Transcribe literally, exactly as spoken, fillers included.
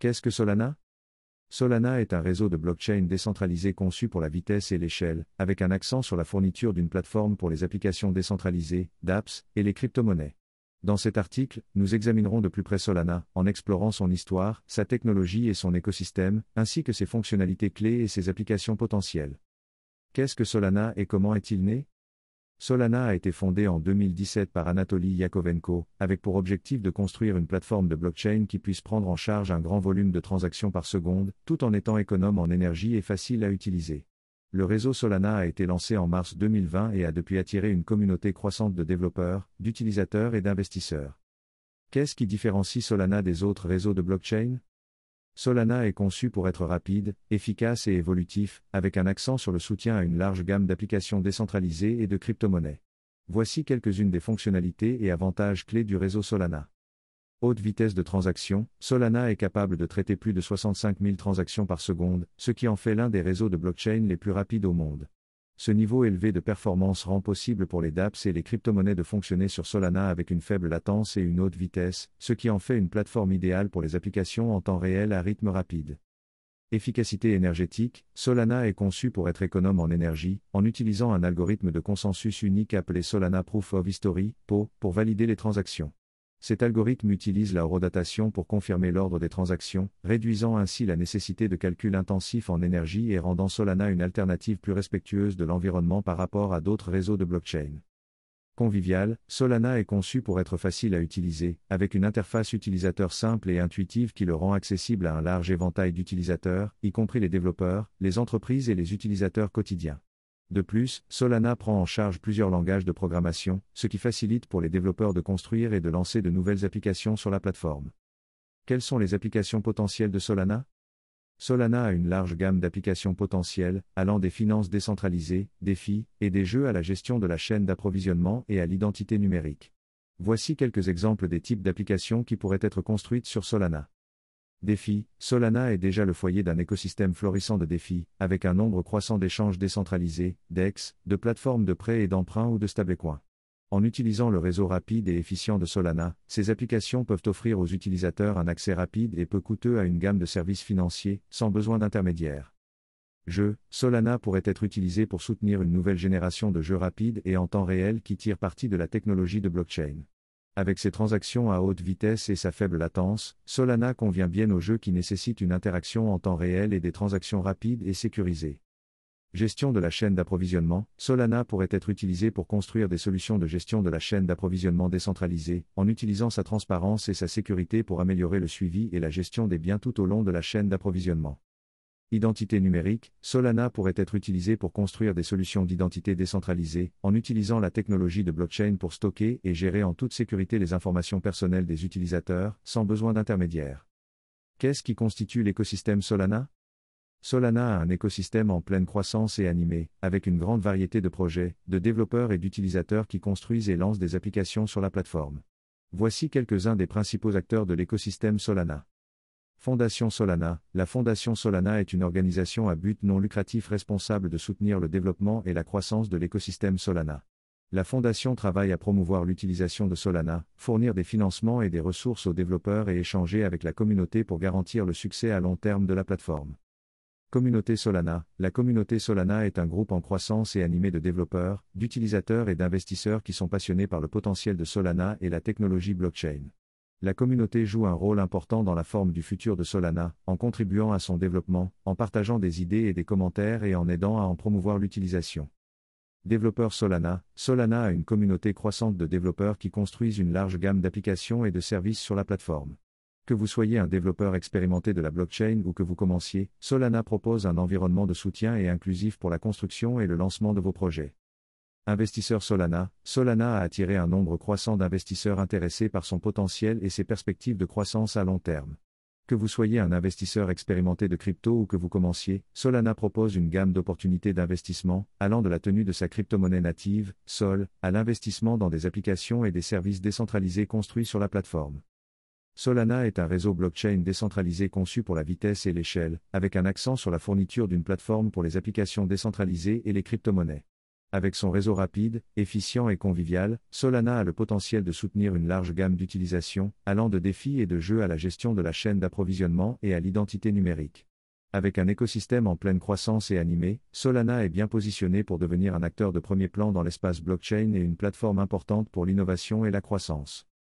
Qu'est-ce que Solana? Solana est un réseau de blockchain décentralisé conçu pour la vitesse et l'échelle, avec un accent sur la fourniture d'une plateforme pour les applications décentralisées, dApps, et les crypto-monnaies. Dans cet article, nous examinerons de plus près Solana, en explorant son histoire, sa technologie et son écosystème, ainsi que ses fonctionnalités clés et ses applications potentielles. Qu'est-ce que Solana et comment est-il né? Solana a été fondé en deux mille dix-sept par Anatoly Yakovenko, avec pour objectif de construire une plateforme de blockchain qui puisse prendre en charge un grand volume de transactions par seconde, tout en étant économe en énergie et facile à utiliser. Le réseau Solana a été lancé en mars deux mille vingt et a depuis attiré une communauté croissante de développeurs, d'utilisateurs et d'investisseurs. Qu'est-ce qui différencie Solana des autres réseaux de blockchain? Solana est conçu pour être rapide, efficace et évolutif, avec un accent sur le soutien à une large gamme d'applications décentralisées et de crypto-monnaies. Voici quelques-unes des fonctionnalités et avantages clés du réseau Solana. Haute vitesse de transaction, Solana est capable de traiter plus de soixante-cinq mille transactions par seconde, ce qui en fait l'un des réseaux de blockchain les plus rapides au monde. Ce niveau élevé de performance rend possible pour les dApps et les crypto-monnaies de fonctionner sur Solana avec une faible latence et une haute vitesse, ce qui en fait une plateforme idéale pour les applications en temps réel à rythme rapide. Efficacité énergétique, Solana est conçu pour être économe en énergie, en utilisant un algorithme de consensus unique appelé Solana Proof of History, P O, pour valider les transactions. Cet algorithme utilise la horodatation pour confirmer l'ordre des transactions, réduisant ainsi la nécessité de calculs intensifs en énergie et rendant Solana une alternative plus respectueuse de l'environnement par rapport à d'autres réseaux de blockchain. Convivial, Solana est conçu pour être facile à utiliser, avec une interface utilisateur simple et intuitive qui le rend accessible à un large éventail d'utilisateurs, y compris les développeurs, les entreprises et les utilisateurs quotidiens. De plus, Solana prend en charge plusieurs langages de programmation, ce qui facilite pour les développeurs de construire et de lancer de nouvelles applications sur la plateforme. Quelles sont les applications potentielles de Solana? Solana a une large gamme d'applications potentielles, allant des finances décentralisées, défis, et des jeux à la gestion de la chaîne d'approvisionnement et à l'identité numérique. Voici quelques exemples des types d'applications qui pourraient être construites sur Solana. Défis, Solana est déjà le foyer d'un écosystème florissant de défis, avec un nombre croissant d'échanges décentralisés, D E X, de plateformes de prêt et d'emprunt ou de stablecoins. En utilisant le réseau rapide et efficient de Solana, ces applications peuvent offrir aux utilisateurs un accès rapide et peu coûteux à une gamme de services financiers, sans besoin d'intermédiaires. Jeux, Solana pourrait être utilisé pour soutenir une nouvelle génération de jeux rapides et en temps réel qui tirent parti de la technologie de blockchain. Avec ses transactions à haute vitesse et sa faible latence, Solana convient bien aux jeux qui nécessitent une interaction en temps réel et des transactions rapides et sécurisées. Gestion de la chaîne d'approvisionnement, Solana pourrait être utilisé pour construire des solutions de gestion de la chaîne d'approvisionnement décentralisée, en utilisant sa transparence et sa sécurité pour améliorer le suivi et la gestion des biens tout au long de la chaîne d'approvisionnement. Identité numérique, Solana pourrait être utilisé pour construire des solutions d'identité décentralisée, en utilisant la technologie de blockchain pour stocker et gérer en toute sécurité les informations personnelles des utilisateurs, sans besoin d'intermédiaires. Qu'est-ce qui constitue l'écosystème Solana? Solana a un écosystème en pleine croissance et animé, avec une grande variété de projets, de développeurs et d'utilisateurs qui construisent et lancent des applications sur la plateforme. Voici quelques-uns des principaux acteurs de l'écosystème Solana. Fondation Solana. La Fondation Solana est une organisation à but non lucratif responsable de soutenir le développement et la croissance de l'écosystème Solana. La Fondation travaille à promouvoir l'utilisation de Solana, fournir des financements et des ressources aux développeurs et échanger avec la communauté pour garantir le succès à long terme de la plateforme. Communauté Solana. La communauté Solana est un groupe en croissance et animé de développeurs, d'utilisateurs et d'investisseurs qui sont passionnés par le potentiel de Solana et la technologie blockchain. La communauté joue un rôle important dans la forme du futur de Solana, en contribuant à son développement, en partageant des idées et des commentaires et en aidant à en promouvoir l'utilisation. Développeurs Solana. Solana a une communauté croissante de développeurs qui construisent une large gamme d'applications et de services sur la plateforme. Que vous soyez un développeur expérimenté de la blockchain ou que vous commenciez, Solana propose un environnement de soutien et inclusif pour la construction et le lancement de vos projets. Investisseurs Solana. Solana a attiré un nombre croissant d'investisseurs intéressés par son potentiel et ses perspectives de croissance à long terme. Que vous soyez un investisseur expérimenté de crypto ou que vous commenciez, Solana propose une gamme d'opportunités d'investissement, allant de la tenue de sa crypto-monnaie native, Sol, à l'investissement dans des applications et des services décentralisés construits sur la plateforme. Solana est un réseau blockchain décentralisé conçu pour la vitesse et l'échelle, avec un accent sur la fourniture d'une plateforme pour les applications décentralisées et les crypto-monnaies. Avec son réseau rapide, efficient et convivial, Solana a le potentiel de soutenir une large gamme d'utilisations, allant de défis et de jeux à la gestion de la chaîne d'approvisionnement et à l'identité numérique. Avec un écosystème en pleine croissance et animé, Solana est bien positionné pour devenir un acteur de premier plan dans l'espace blockchain et une plateforme importante pour l'innovation et la croissance.